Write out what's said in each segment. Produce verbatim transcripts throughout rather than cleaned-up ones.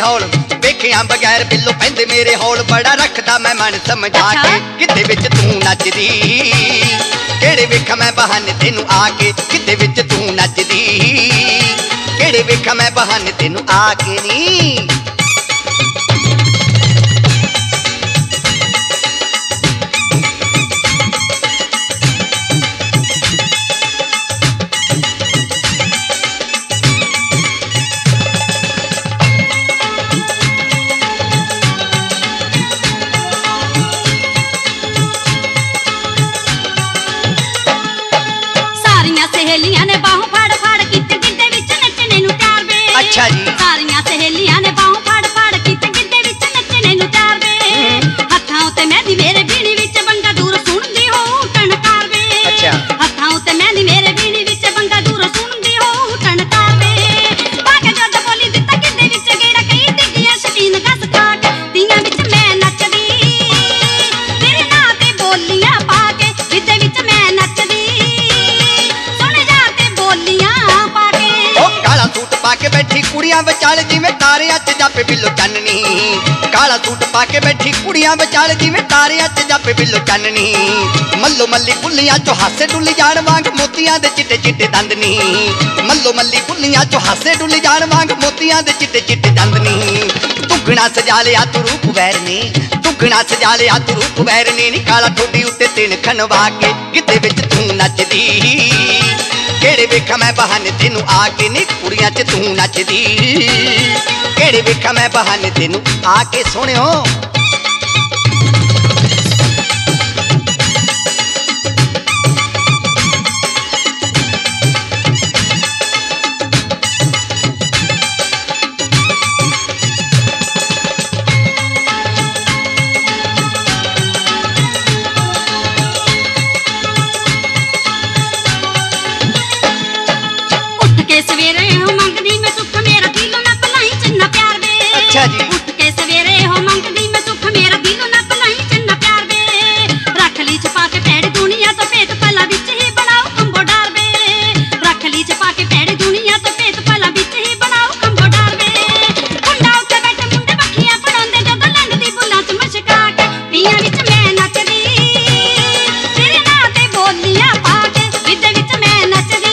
हौल वेखिया बगैर बिल्लो पैंदे मेरे हौल बड़ा रखदा मैं मन समझा के किते विच तू नचदी केड़े वेखा मैं बहाने तेनू आके किते विच तू नचदी केड़े वेखा मैं बहाने तेनू आके नी सहेलियां ने बाहों फाड़ फाड़ किते गिद्दे विच नचने नूं त्यार वे अच्छा जी सारियां सहेलियां ने बाहों फाड़ फाड़ किते गिद्दे विच नचने नूं त्यार वे हत्थां उते मेहंदी मेरे बीणी विच बंगा दूर सुणदी हो टणकार वे अच्छा हत्थां उते मेहंदी मेरे बीणी विच बंगा दूर सुणदी हो टणकार वे बाके जद बोली दित्ता गिद्दे विच गेड़ा कई डिग्गियां शकीन कस खाक दियां विच मैं नचदी तेरे नां ते बोलियां पाके गिद्दे विच मैं नचदी पाके बैठी कुड़ियां विचाल जिवें तारियां च जापे बिल्लो चाननी काला सूट पाके बैठी कुड़ियां विचाल जिवें तारियां च जापे बिल्लो चाननी मल्लो मल्ली बुल्लियां चो हासे डुल्ली जाण वांग मोतियां दे चिट्टे चिट्टे दंदनी मल्लो मल्ली बुल्लियां चो हासे डुल्ली जाण वांग मोतियां दे चिट्टे चिट्टे दंदनी दुगना सजा लिया तू रूप वैर ने दुगना सजा लिया तू रूप वैर ने नी काला ठोडी उत्ते तिन खनवा के गिद्दे विच तू नचदी केड़े वेखा मैं बहाने तेनू आके नी कुड़ियां च तू नचदी केड़े वेखा मैं बहाने तेनू आके सोहणियो सवेरे हो मंगदी मैं सुख मेरा दिल ना भलाई चन्ना प्यार वे अच्छा जी उठ के सवेरे हो मंगदी मैं सुख मेरा दिल ना भलाई चन्ना प्यार वे रख ली छपा के पैड़ी दुनिया तो पेट पला विच ही बनाओ कंबो डार वे रख ली छपा के पैड़ी दुनिया तो पेट पला विच ही बनाओ कंबो डार वे मुंडा उत्ते बैठे मुंडे पखियां पड़ांदे जदों लंघदी बुल्लां च मशका के पियां विच मैं नचदी तेरे नां ते बोलियां पा के गिद्दे विच मैं नचदी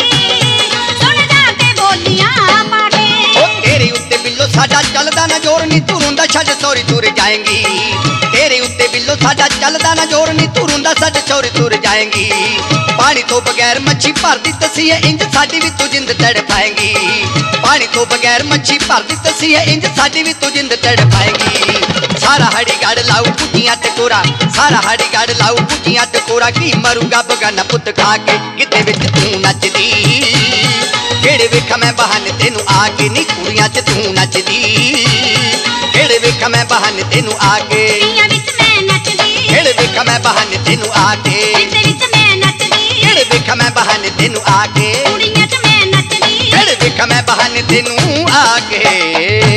साडा चलदा ना जोर नी तू रुंदा छड़ सौरी तुर जाएंगी तेरे उत्ते बिल्लो साडा चलदा ना जोर नी तू रुंदा छड़ सौरी तुर जाएंगी पानी तो बगैर मच्छी भरदी तसी है इंज साडी भी तू जिंद तड़ पाएंगी पानी तो बगैर मच्छी भरदी तसी है इंज साडी भी तू जिंद तड़ पाएंगी सारा हड़ी गड़ लाऊ पुटियां टकोरा सारा हड़ी गड़ लाऊ पुटियां टकोरा की मरूंगा बगाना पुत खा के गिद्दे विच तू नचदी केड़े वेखा मैं बहाने तेनू आके नी कुड़ियां च तू नचदी केड़े वेखा मैं बहाने तेनू आके पियां विच मैं नचदी केड़े वेखा मैं बहाने तेनू आके गिद्दे विच मैं नचदी केड़े वेखा मैं बहाने तेनू आके कुड़ियां च मैं नचदी केड़े वेखा मैं बहाने तेनू आके।